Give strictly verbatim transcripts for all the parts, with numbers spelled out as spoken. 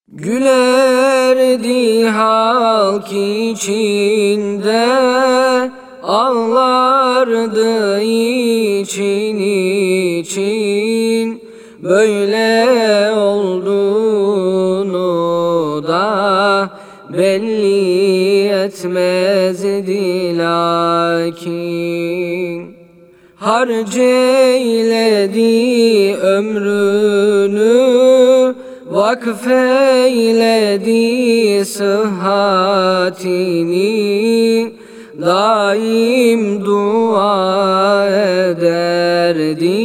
Gülerdi halk içinde, ağlardı için için. Böyle olduğunu da belli etmezdi lakin. Harceyledi ömrünü, vakfeyledi sıhhatini. Daim dua ederdi,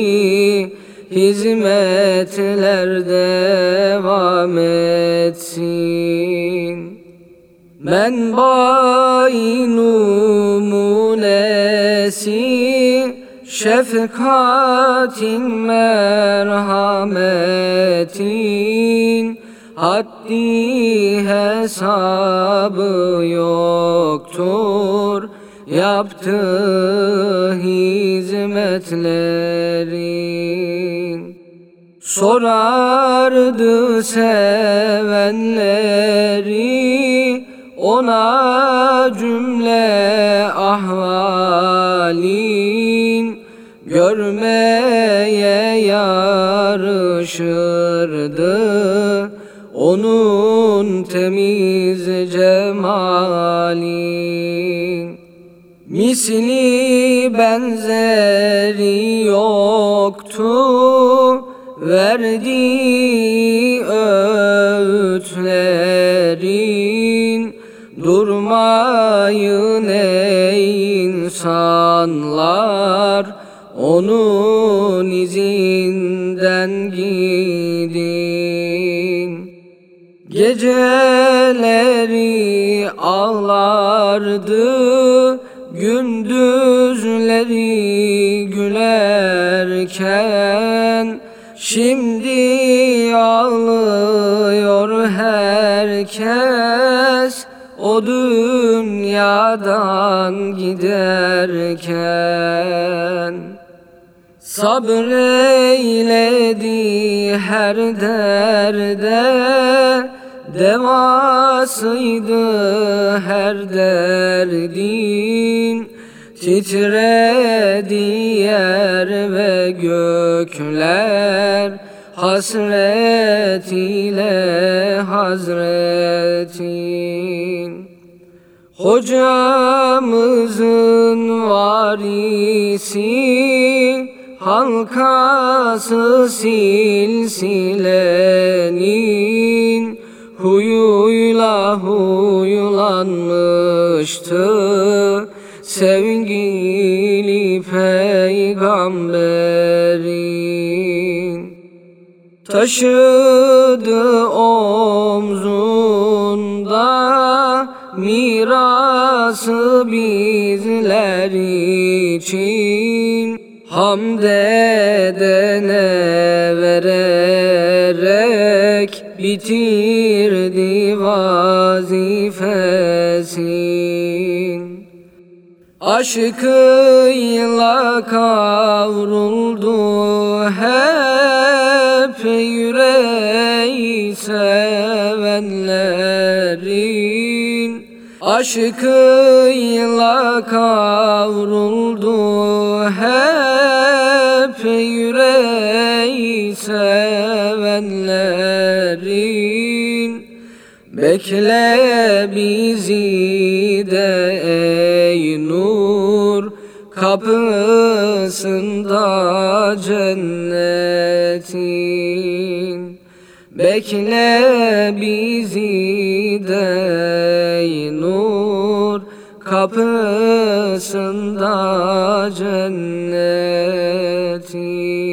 hizmetler devam etsin. Menba-i numunesi, şefkatin, merhametin. Haddi hesabı yoktur yaptığı hizmetlerin. Sorardı sevenleri ona cümle ahvalin. Görmeye yarışırdı onun temiz cemalin. Misli benzeri yoktu verdiği öğütlerin. Durmayın ey insanlar, onun izinden gidin. Geceleri ağlardı, gündüzleri gülerken. Şimdi ağlıyor herkes o dünyadan giderken. Sabreyledi her derde, devasıydı her derdin. Titredi yer ve gökler, hasret ile hazretin. Hocamızın varisi, halkası silsilenin. Huyuyla huylanmıştı sevgili peygamberin. Taşıdı omzunda mirası bizler için. Hamd edene vererek bitirdi vazifesin. Aşkıyla kavruldu hep yüreği sevenlerin. Aşkıyla kavruldu hep yüreği sevenlerin. Bekle bizi de ey nur kapısında cennetin. Bekle bizi de ey nur kapısında cennetin.